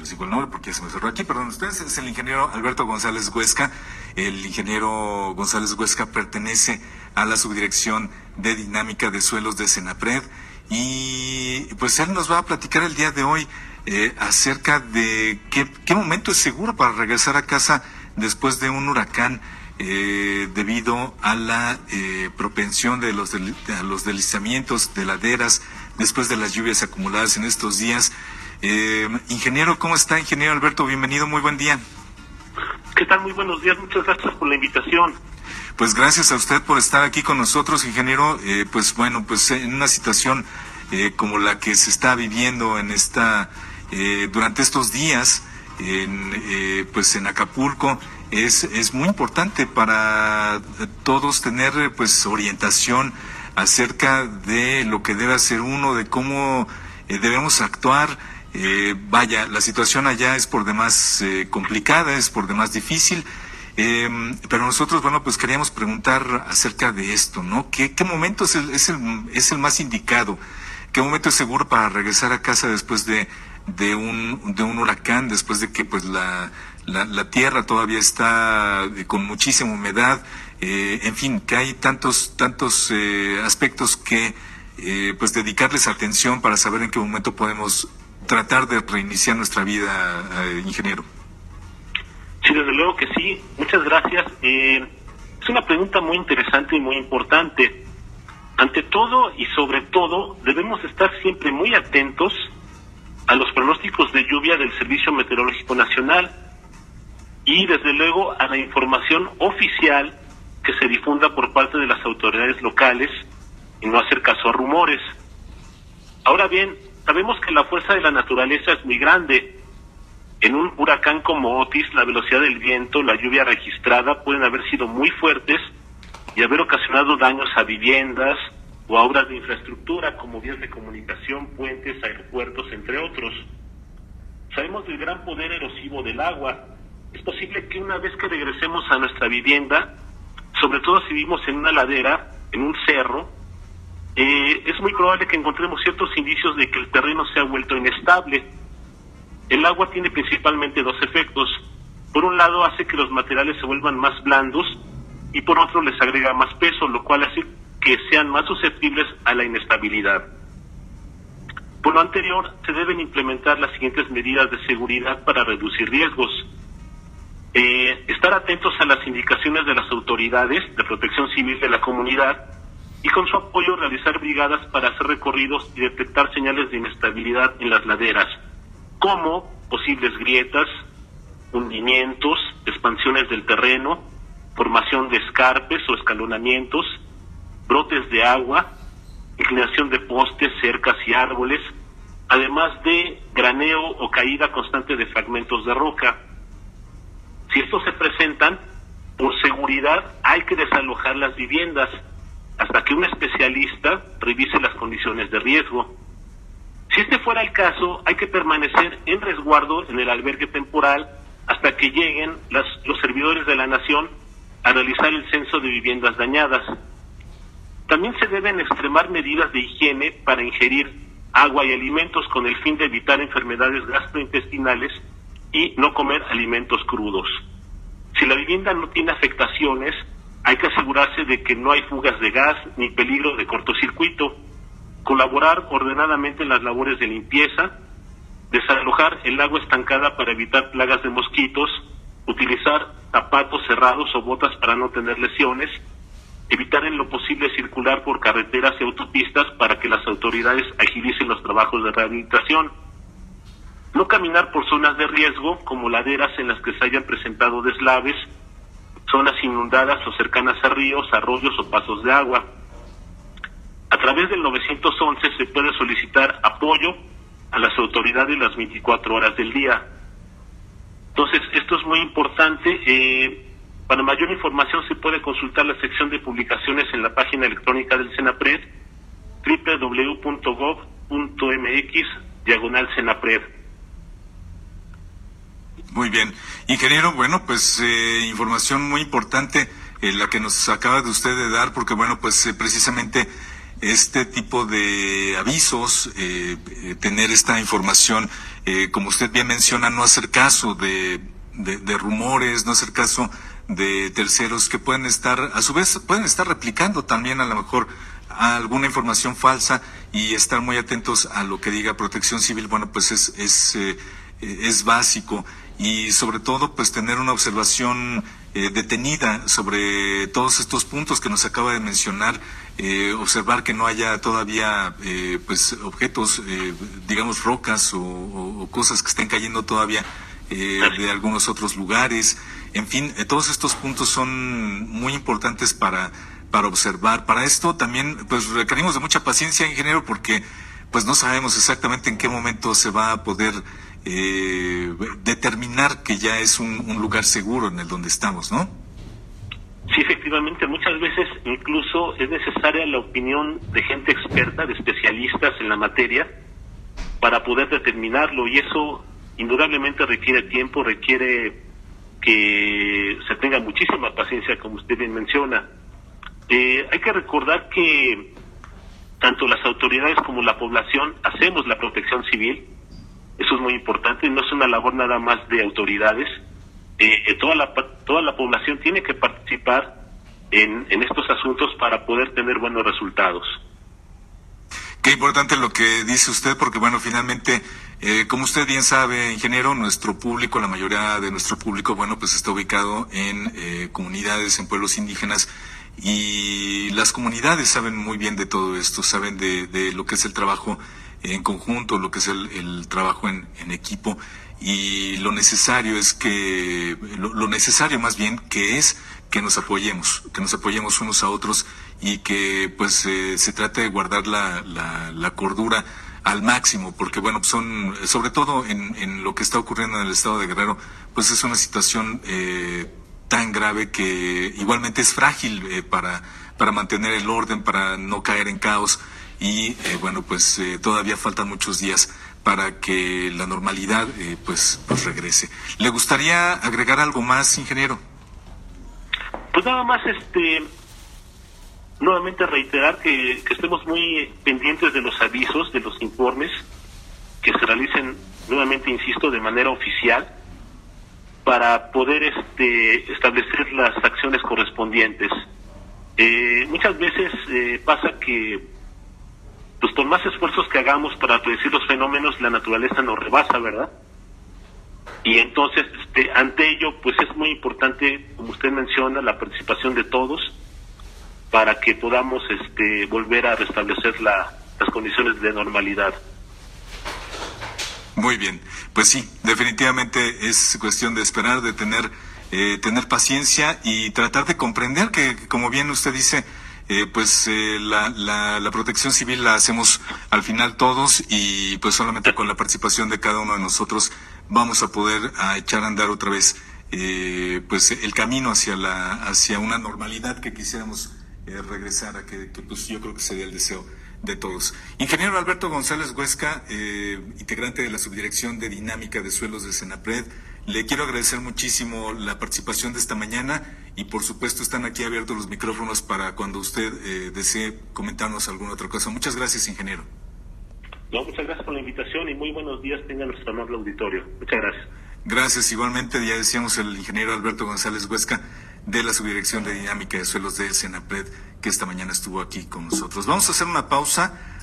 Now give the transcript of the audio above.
les digo el nombre porque ya se me cerró aquí, perdón ustedes, es el ingeniero Alberto González Huesca. El ingeniero González Huesca pertenece a la Subdirección de Dinámica de Suelos de Senapred y pues él nos va a platicar el día de hoy acerca de qué momento es seguro para regresar a casa después de un huracán, debido a la propensión de a los deslizamientos de laderas después de las lluvias acumuladas en estos días. Ingeniero, ¿cómo está, ingeniero Alberto? Bienvenido, muy buen día. ¿Qué tal? Muy buenos días, muchas gracias por la invitación. Pues gracias a usted por estar aquí con nosotros, ingeniero. Pues bueno, pues en una situación como la que se está viviendo en durante estos días, pues en Acapulco, es muy importante para todos tener pues orientación acerca de lo que debe hacer uno, de cómo debemos actuar. Vaya, la situación allá es por demás complicada, es por demás difícil, pero nosotros, bueno, pues queríamos preguntar acerca de esto, ¿no? ¿Qué momento es el más indicado? ¿Qué momento es seguro para regresar a casa después de un huracán, después de que pues la tierra todavía está con muchísima humedad, en fin, que hay tantos aspectos que pues dedicarles atención para saber en qué momento podemos tratar de reiniciar nuestra vida, ingeniero? Sí, desde luego que sí, muchas gracias. Es una pregunta muy interesante y muy importante. Ante todo y sobre todo, debemos estar siempre muy atentos a los pronósticos de lluvia del Servicio Meteorológico Nacional y desde luego a la información oficial que se difunda por parte de las autoridades locales y no hacer caso a rumores. Ahora bien, sabemos que la fuerza de la naturaleza es muy grande. En un huracán como Otis, la velocidad del viento, la lluvia registrada pueden haber sido muy fuertes y haber ocasionado daños a viviendas o a obras de infraestructura como vías de comunicación, puentes, aeropuertos, entre otros. Sabemos del gran poder erosivo del agua. Es posible que una vez que regresemos a nuestra vivienda, sobre todo si vivimos en una ladera, en un cerro, es muy probable que encontremos ciertos indicios de que el terreno se ha vuelto inestable. El agua tiene principalmente dos efectos. Por un lado, hace que los materiales se vuelvan más blandos y por otro les agrega más peso, lo cual hace que sean más susceptibles a la inestabilidad. Por lo anterior, se deben implementar las siguientes medidas de seguridad para reducir riesgos. Estar atentos a las indicaciones de las autoridades de protección civil de la comunidad y con su apoyo realizar brigadas para hacer recorridos y detectar señales de inestabilidad en las laderas, como posibles grietas, hundimientos, expansiones del terreno, formación de escarpes o escalonamientos, brotes de agua, inclinación de postes, cercas y árboles, además de graneo o caída constante de fragmentos de roca. Si estos se presentan, por seguridad hay que desalojar las viviendas hasta que un especialista revise las condiciones de riesgo. Si este fuera el caso, hay que permanecer en resguardo en el albergue temporal hasta que lleguen los servidores de la Nación a realizar el censo de viviendas dañadas. También se deben extremar medidas de higiene para ingerir agua y alimentos con el fin de evitar enfermedades gastrointestinales y no comer alimentos crudos. Si la vivienda no tiene afectaciones, hay que asegurarse de que no hay fugas de gas ni peligro de cortocircuito, colaborar ordenadamente en las labores de limpieza, desalojar el agua estancada para evitar plagas de mosquitos, utilizar zapatos cerrados o botas para no tener lesiones, evitar en lo posible circular por carreteras y autopistas para que las autoridades agilicen los trabajos de rehabilitación. No caminar por zonas de riesgo como laderas en las que se hayan presentado deslaves, zonas inundadas o cercanas a ríos, arroyos o pasos de agua. A través del 911 se puede solicitar apoyo a las autoridades las 24 horas del día. Entonces, esto es muy importante. Para mayor información se puede consultar la sección de publicaciones en la página electrónica del Senapred, www.gov.mx/Senapred. Muy bien. Ingeniero, bueno, pues información muy importante la que nos acaba de usted de dar, porque bueno, pues precisamente este tipo de avisos, tener esta información, como usted bien menciona, no hacer caso de rumores, no hacer caso de terceros que pueden estar, a su vez, pueden estar replicando también a lo mejor alguna información falsa, y estar muy atentos a lo que diga Protección Civil. Bueno, pues es básico, y sobre todo pues tener una observación detenida sobre todos estos puntos que nos acaba de mencionar, observar que no haya todavía pues objetos, digamos rocas o cosas que estén cayendo todavía de algunos otros lugares. En fin, todos estos puntos son muy importantes para observar. Para esto también pues requerimos de mucha paciencia, ingeniero, porque pues no sabemos exactamente en qué momento se va a poder determinar que ya es un lugar seguro en el donde estamos, ¿no? Sí, efectivamente, muchas veces incluso es necesaria la opinión de gente experta, de especialistas en la materia, para poder determinarlo, y eso indudablemente requiere tiempo, requiere que se tenga muchísima paciencia, como usted bien menciona. Hay que recordar que tanto las autoridades como la población hacemos la protección civil. Eso es muy importante, no es una labor nada más de autoridades. Toda la población tiene que participar en estos asuntos para poder tener buenos resultados. Qué importante lo que dice usted, porque bueno, finalmente, como usted bien sabe, ingeniero, nuestro público, la mayoría de nuestro público, bueno, pues está ubicado en comunidades, en pueblos indígenas, y las comunidades saben muy bien de todo esto, saben de lo que es el trabajo en conjunto, lo que es el trabajo en equipo, y lo necesario es que, lo necesario más bien que es que nos apoyemos unos a otros, y que pues se trate de guardar la cordura al máximo, porque bueno, son, sobre todo en lo que está ocurriendo en el estado de Guerrero, pues es una situación tan grave que igualmente es frágil para mantener el orden, para no caer en caos, y bueno, pues todavía faltan muchos días para que la normalidad pues regrese. ¿Le gustaría agregar algo más, ingeniero? Pues nada más, nuevamente reiterar que estemos muy pendientes de los avisos, de los informes que se realicen, nuevamente insisto, de manera oficial, para poder establecer las acciones correspondientes. Muchas veces pasa que pues por más esfuerzos que hagamos para predecir los fenómenos, la naturaleza nos rebasa, ¿verdad? Y entonces, ante ello, pues es muy importante, como usted menciona, la participación de todos para que podamos volver a restablecer las condiciones de normalidad. Muy bien, pues sí, definitivamente es cuestión de esperar, de tener paciencia y tratar de comprender que, como bien usted dice, pues la protección civil la hacemos al final todos, y pues solamente con la participación de cada uno de nosotros vamos a poder echar a andar otra vez pues el camino hacia una normalidad que quisiéramos regresar a, que pues yo creo que sería el deseo de todos. Ingeniero Alberto González Huesca, integrante de la Subdirección de Dinámica de Suelos de Senapred, le quiero agradecer muchísimo la participación de esta mañana, y por supuesto están aquí abiertos los micrófonos para cuando usted desee comentarnos alguna otra cosa. Muchas gracias, ingeniero. No, muchas gracias por la invitación y muy buenos días tenga nuestro amable auditorio. Muchas gracias. Gracias, igualmente, ya decíamos, el ingeniero Alberto González Huesca de la Subdirección de Dinámica de Suelos de Senapred, que esta mañana estuvo aquí con nosotros. Vamos a hacer una pausa.